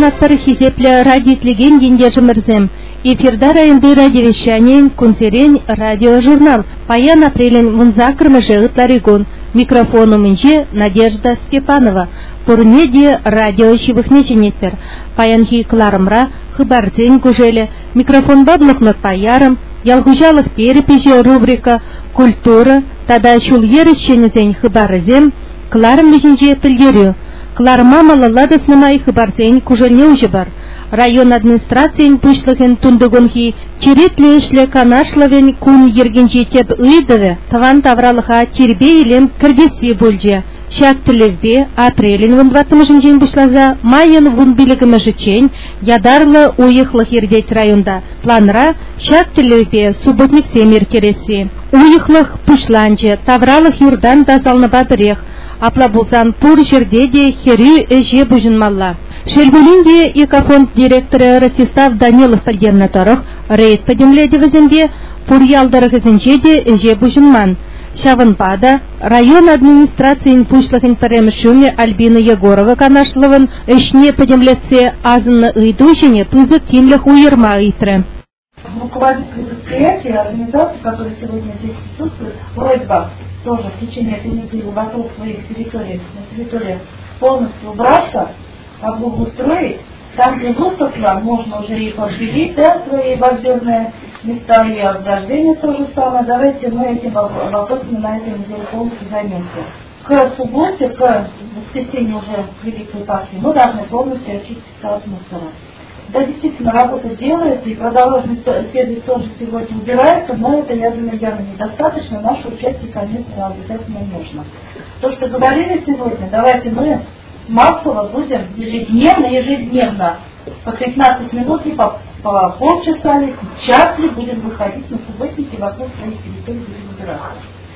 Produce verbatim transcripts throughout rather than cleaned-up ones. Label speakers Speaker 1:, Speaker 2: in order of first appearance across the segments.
Speaker 1: Паянат парахизепля радиотлеген ендежимырзем. Эфирда районды радиовещанин, кунсерен радиожурнал. Паян апрелен вунзакрмыжы ытларигон. Микрофону минже Надежда Степанова. Пурнеде радио щивыхне женетпер. Паян хикларымра хыбардзен кужеле. Микрофон баблыкнот паярым. Ялгужалых переписи рубрика «Культура», тада шульеры щенезен хыбарызем, кларым лежинже пілдерю. Кларыма малалады снымай хыбарзен кужелне уже бар. Район администрациян пышлыхын тундыгонхи черетле ишле канашловен кун ергенже теп ыйдыве, таван тавралыха тербе илем кірдесі бөлже. Шак тілевбе апрелін вон двадцатым жен бұшлаза, майын вон билігімі жычен, ядарлы уйықлық ердет районда. Планра шак тілевбе субботник семер кересі. Уйықлық пұшланчы, тавралық юрдан дазалныба бірех, апла болсан пұр жерде де хері әже бұжынмалла. Шелбулинде экофонд директоры Ростислав Данилов пәлдерні тұрық, рейд пәдемледі візінде пұр ялдарық ізінже де әже бұжынман. Шавынпада район администрациян пушлыхын пәрәмішуме Альбина Егорова канашлывын ішне пәдемлетсе азынны ыйду жене пызы тимліх уйырма ыйтры.
Speaker 2: Руководитель предприятия, организации, которые сегодня здесь присутствуют, просьба тоже в течение этой недели вокруг своих территорий, на территориях полностью убраться, облагоустроить. Там, где высохло, можно уже и подбелить, да, свои бордюрные места и ограждения то же самое. Давайте мы этим вопросами на этой неделе полностью займемся. К субботе, к воскресенью уже Великой Пасхи, мы должны полностью очиститься от мусора. Да, действительно, работа делается, и продовольственный сервис тоже сегодня убирается, но это, я думаю, явно недостаточно. Наше участие, конечно, обязательно нужно. То, что говорили сегодня, давайте мы массово будем ежедневно, ежедневно, по пятнадцать минут и по, по полчаса ли, час ли будем выходить на субботники вокруг своих территорий будем убираться.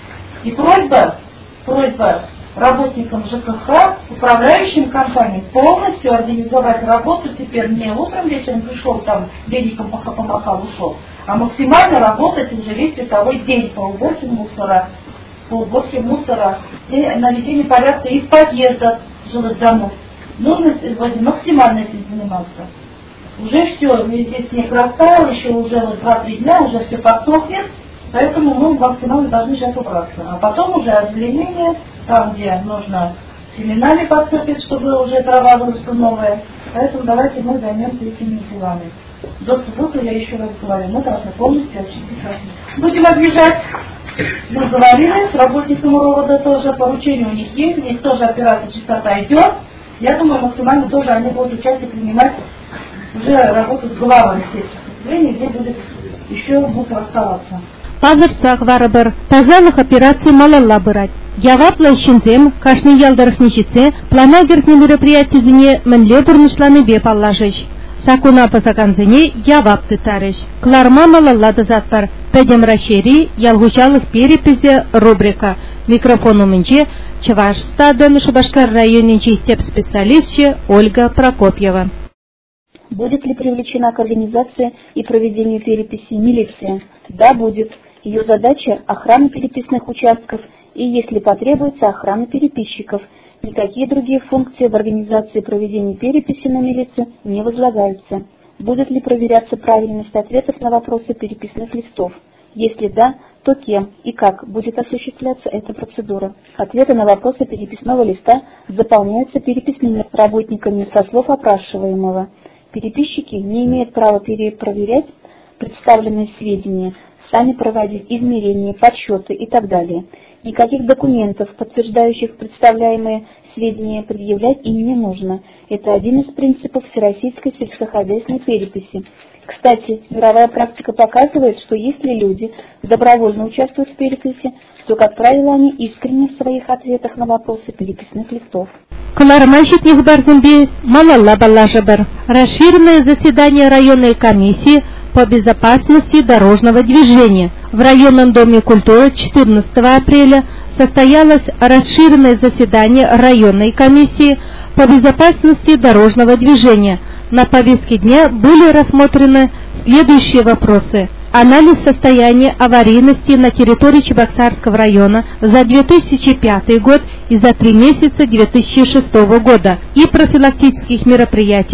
Speaker 2: И просьба, просьба работникам ЖКХ, управляющим компаниям полностью организовать работу теперь не утром, вечером пришел там, веником помахал, ушел, а максимально работать уже весь световой день по уборке мусора, по уборке мусора и наведению порядка и в подъездах жилых домов. Нужно сегодня максимально этим заниматься. Уже все, здесь снег растаял, еще уже вот два-три дня, уже все подсохнет, поэтому мы максимально должны сейчас убраться. А потом уже озеленение, там где нужно семенами подсыпать, чтобы уже трава выросла новая. Поэтому давайте мы займемся этими делами. До субботы, я еще раз говорю, мы должны полностью очистить Россию. Будем объезжать. Мы говорили, с работниками РОВОДа тоже поручение у них есть, у них тоже операция «Чистота» идет. Я думаю, максимально тоже они будут участие принимать, уже работать с главами сельских поселений, где будет еще мусор оставаться.
Speaker 1: Пазырцах варабыр, тазалық операции малалла бырать. Явапла ищензем, кашны ялдарых нищеце, планагертный мероприятизіне мінле бұрнышланы беп аллажыш. Сакуна пасаканзыне явап тытарыш. Кларма малаллады затпар. Пәдем рашери, ялгучалық перепизе рубрика. Микрофону мінче, Чавашстадын Шубашкар районинче теп специалистче Ольга Прокопьева.
Speaker 3: Будет ли привлечена к организации и проведению переписи милиция? Да, будет. Ее задача – охрана переписных участков и, если потребуется, охрана переписчиков. Никакие другие функции в организации проведения переписи на милицию не возлагаются. Будет ли проверяться правильность ответов на вопросы переписных листов? Если да, то кем и как будет осуществляться эта процедура? Ответы на вопросы переписного листа заполняются переписными работниками со слов опрашиваемого. Переписчики не имеют права перепроверять представленные сведения, сами проводить измерения, подсчеты и так далее. Никаких документов, подтверждающих представляемые сведения, предъявлять им не нужно. Это один из принципов всероссийской сельскохозяйственной переписи. Кстати, мировая практика показывает, что если люди добровольно участвуют в переписи, то, как правило, они искренне в своих ответах на вопросы переписных листов.
Speaker 1: Расширенное заседание районной комиссии по безопасности дорожного движения. В районном доме культуры четырнадцатого апреля состоялось расширенное заседание районной комиссии по безопасности дорожного движения. На повестке дня были рассмотрены следующие вопросы. Анализ состояния аварийности на территории Чебоксарского района за две тысячи пятый год и за три месяца две тысячи шестого года и профилактических мероприятиях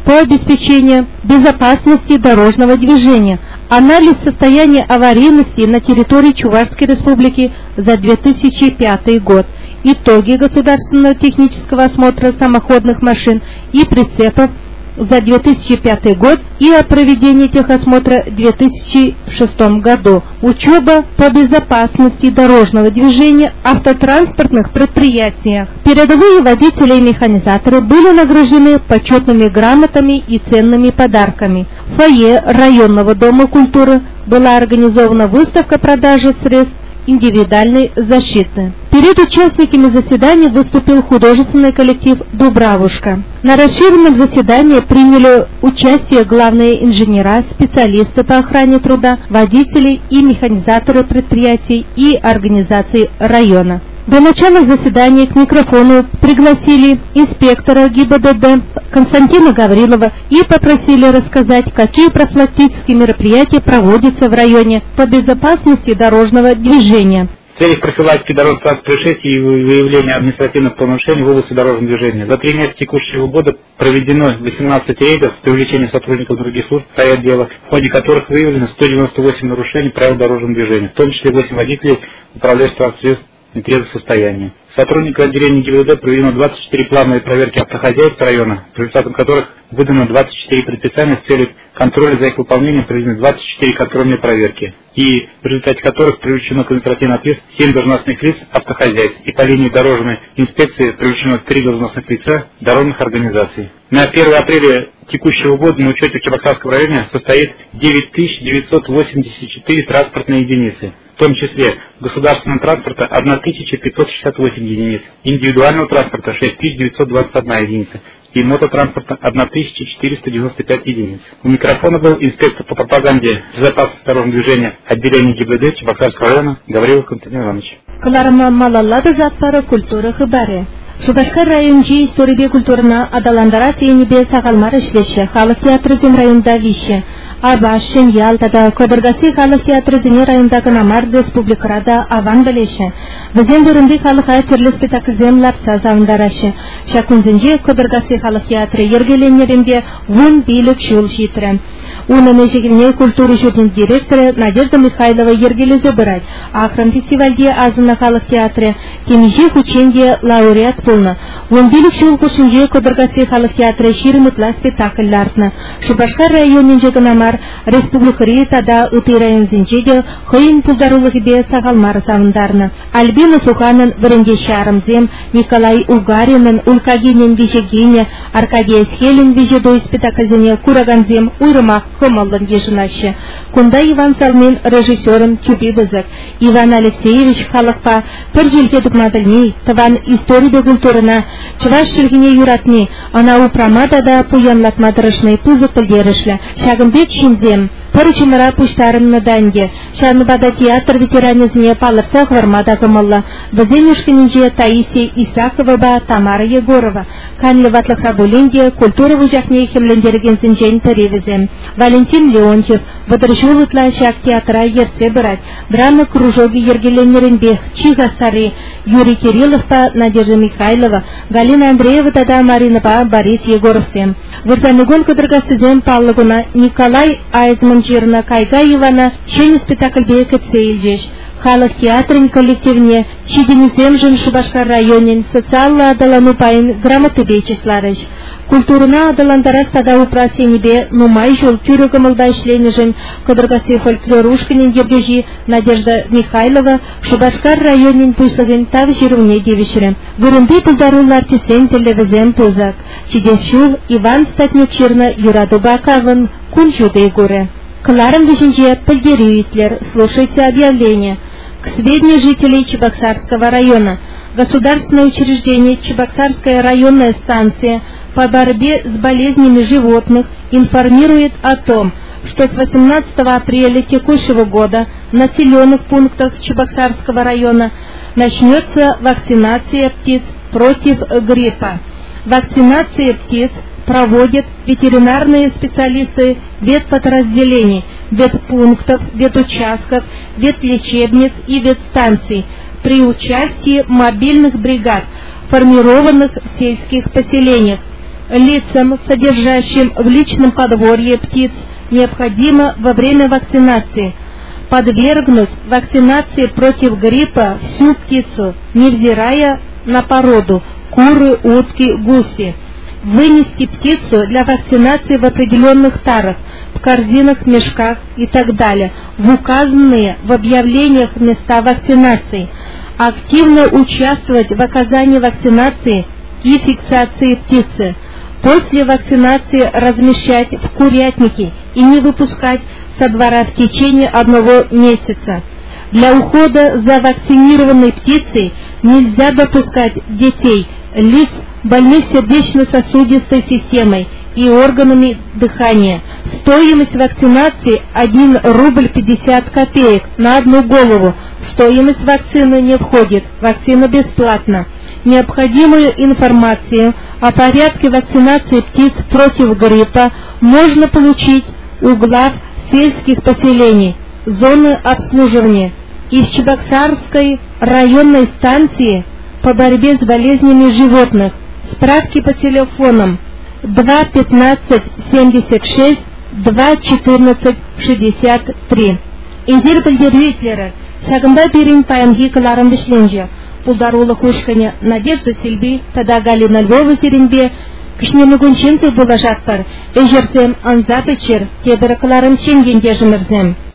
Speaker 1: по обеспечению безопасности дорожного движения, анализ состояния аварийности на территории Чувашской Республики за две тысячи пятый год, итоги государственного технического осмотра самоходных машин и прицепов за две тысячи пятый год и о проведении техосмотра в две тысячи шестом году, учеба по безопасности дорожного движения в автотранспортных предприятиях. Передовые водители и механизаторы были награждены почетными грамотами и ценными подарками. В фойе районного дома культуры была организована выставка продажи средств индивидуальной защиты. Перед участниками заседания выступил художественный коллектив «Дубравушка». На расширенном заседании приняли участие главные инженера, специалисты по охране труда, водители и механизаторы предприятий и организаций района. До начала заседания к микрофону пригласили инспектора ГИБДД Константина Гаврилова и попросили рассказать, какие профилактические мероприятия проводятся в районе по безопасности дорожного движения.
Speaker 4: В целях профилактики дорожно-транспортных происшествий и выявления административных правонарушений в области дорожного движения за три месяца текущего года проведено восемнадцать рейдов с привлечением сотрудников других служб и отделов, в ходе которых выявлено сто девяносто восемь нарушений правил дорожного движения, в том числе восемь водителей, управляющих транспортным средством в нетрезвом состоянии. Сотрудникам отделения ГИБДД проведено двадцать четыре плановые проверки автохозяйства района, по результатам которых выдано двадцать четыре предписания с целью контроля за их выполнением, проведены двадцать четыре контрольные проверки, и в результате которых привлечено к административной ответственности семь должностных лиц автохозяйств, и по линии дорожной инспекции привлечено три должностных лица дорожных организаций. На первое апреля текущего года на учете в Чебоксарском районе состоит девять тысяч девятьсот восемьдесят четыре транспортные единицы, в том числе государственного транспорта тысяча пятьсот шестьдесят восемь единиц, индивидуального транспорта шесть тысяч девятьсот двадцать одна единица и мототранспорта тысяча четыреста девяносто пять единиц. У микрофона был инспектор по пропаганде безопасности дорожного движения отделения ГИБДД Чебоксарского района Гаврилов Константин Иванович.
Speaker 1: Кыларма малаллады затпары культура хыбары. Шубашкар районче история культурна адаландара тенебе сагалмар ишлеше, халық театры зем районда вище. Абаш, Шеньял, тада Кодыргаси халық театры зене райондағы Намар республикарада аван білеше. Візен бұрынды халық айтырлы спектакльзем ларса завындарашы. Шакунзенже Кодыргаси халық театры ергеленерінде он билік жол жетірі. Унын ежегіне культуры жүрден директоры Надежда Михайлова ергелезе бұрай. Ақрын фестивальде азына халық театры темеже хученде лауреат болны. он билік жол құшынже Кодыргаси халық театры ширымытла спектакльларны. Шубашкар районен жегі Намар республикари тада ұты районзенже де қойын пұлдарулығы бе сағалмары савындарны. Альбина Суханын вірінде шарымзем, Николай Угаринын Улкагинен вежегене, Аркадия Схелин вежедой спектакльзене Кураганзем уйрымақ Комаллын ежінашы. Кунда Иван Салмен режиссерым Тюби Бізік. Иван Алексеевич халықпа пір желге дұқма білней, тыван история культурына, чываш шілгіне юратне, ана упрамада да пуянлатмадырышны пызық білдерішлі. Шагымбек Шинзем, пір чымыра пұштарынны данге, шаныбада театр ветеранезіне палырса ғырмада ғымылы. Бізен үшкінінже Таисия Исакова ба Тамара Егорова. Канлы ватлық рабулинде культура вұжақне хемлендерген зінжен перевізем. Валентин Леонтьев, Водоржулытла шак театра ерце бұрат, драма кружоги ергеленерінбех, Чига Сари, Юрий Кириллов па Надежда Михайлова, Галина Андреева тада Марина па Борис Егоровсем. Вырзанегон кыдыргасызем паллыгуна Николай Айзманчирна Кайга Ивана, чен спектакль бекет сейлжеш. Халық театрын коллективне Чиденесем жын Шубашкар районен социаллы адалану пайын грамотыбейчесларыш. Культурына адаландарас тада упрасенебе нумай жол тюрі гымылда ішлені жын Кодыргаси фольклор ушкінен ергежи Надежда Михайлова Шубашкар районен пышлығын тав жируне девішірі. Вырынды пыздарулар тесен телевизем пызак. Чидесшул Иван Статнючирна Юраду Бакавын кунчуды горы. Кларом виженже польдеруитлер, слушайте объявление. К сведению жителей Чебоксарского района. Государственное учреждение Чебоксарская районная станция по борьбе с болезнями животных информирует о том, что с восемнадцатого апреля текущего года в населенных пунктах Чебоксарского района начнется вакцинация птиц против гриппа. Вакцинация птиц проводят ветеринарные специалисты ветподразделений, ветпунктов, ветучастков, ветлечебниц и ветстанций при участии мобильных бригад, формированных в сельских поселениях. Лицам, содержащим в личном подворье птиц, необходимо во время вакцинации подвергнуть вакцинации против гриппа всю птицу, невзирая на породу – куры, утки, гуси. Вынести птицу для вакцинации в определенных тарах, в корзинах, мешках и так далее, в указанные в объявлениях места вакцинации. Активно участвовать в оказании вакцинации и фиксации птицы. После вакцинации размещать в курятнике и не выпускать со двора в течение одного месяца. Для ухода за вакцинированной птицей нельзя допускать детей, лиц, больных сердечно-сосудистой системой и органами дыхания. Стоимость вакцинации один рубль пятьдесят копеек на одну голову. Стоимость вакцины не входит, вакцина бесплатна. Необходимую информацию о порядке вакцинации птиц против гриппа можно получить у глав сельских поселений, зоны обслуживания из Чебоксарской районной станции по борьбе с болезнями животных. Справки по телефонам два пятнадцать семьдесят шесть, два четырнадцать шестьдесят три. Инзир Бальдервитлера, Шагамбай Пирин Паямги Каларам Вишленджа, Пулдарула Хушканя, Надежда Сильби, Тада Галина Львова Зеренбе, Кишнену Гунчинцы Булажатпар, Эжерсем Анзапечер, Тебера Каларам Чингин Дежемерзем.